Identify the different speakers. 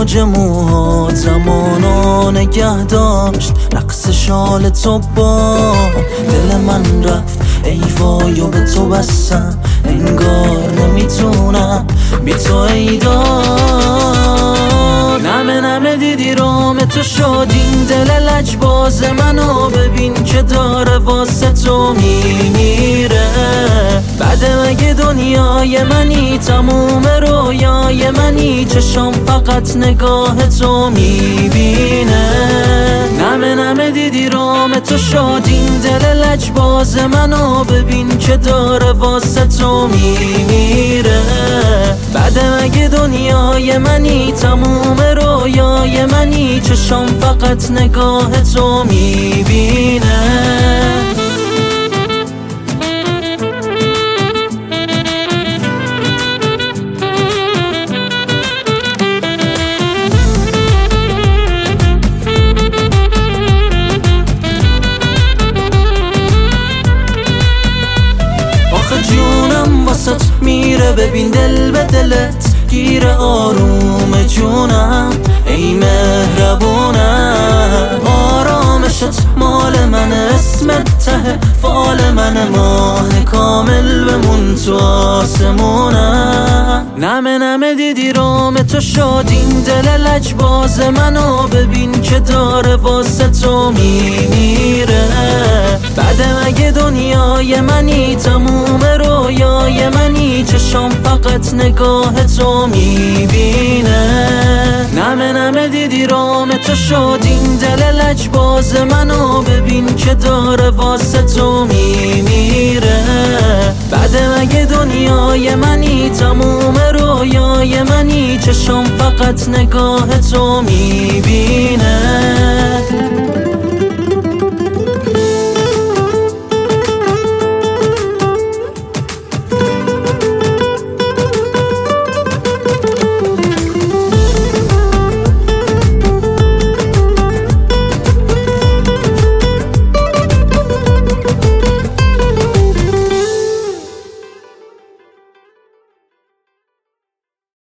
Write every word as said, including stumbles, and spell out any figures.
Speaker 1: موج موها زمانو نگه داشت، رقص شال تو با دل من رفت. ای وای و به تو بستم، انگار نمیتونم بی تو ای داد. نمه نمه دیدی رام تو شد این دل لجباز منو، ببین که داره واسه تو میمیره. بعد مگه دنیای منی، تموم رویای منی، چشام فقط نگاه تو میبینه. نمه نمه دیدی رام تو شد این دل لجباز منو، ببین که داره واسه تو میمیره. بعد مگه دنیای منی، تموم رویای منی، چشام فقط نگاه تو میبینه. جونم واسط میره، ببین دل به دلت گیره، آروم جونم ای مهربونم. آرامشت مال من، اسمت ته فال من، ماه کامل بمون تو آسمونم. نمه نمه دیدی رام تو شد این دل لجباز منو، ببین که داره واسه تو میمیره. بعد مگه دنیای منی، تموم رویای منی، چشام فقط نگاه تو میبینه. نمه نمه دیدی رام تو شد این دل لجباز منو، ببین که داره واسه تو میمیره. بعد مگه دنیای منی، تموم رویای منی، چشام فقط نگاه تو میبینه.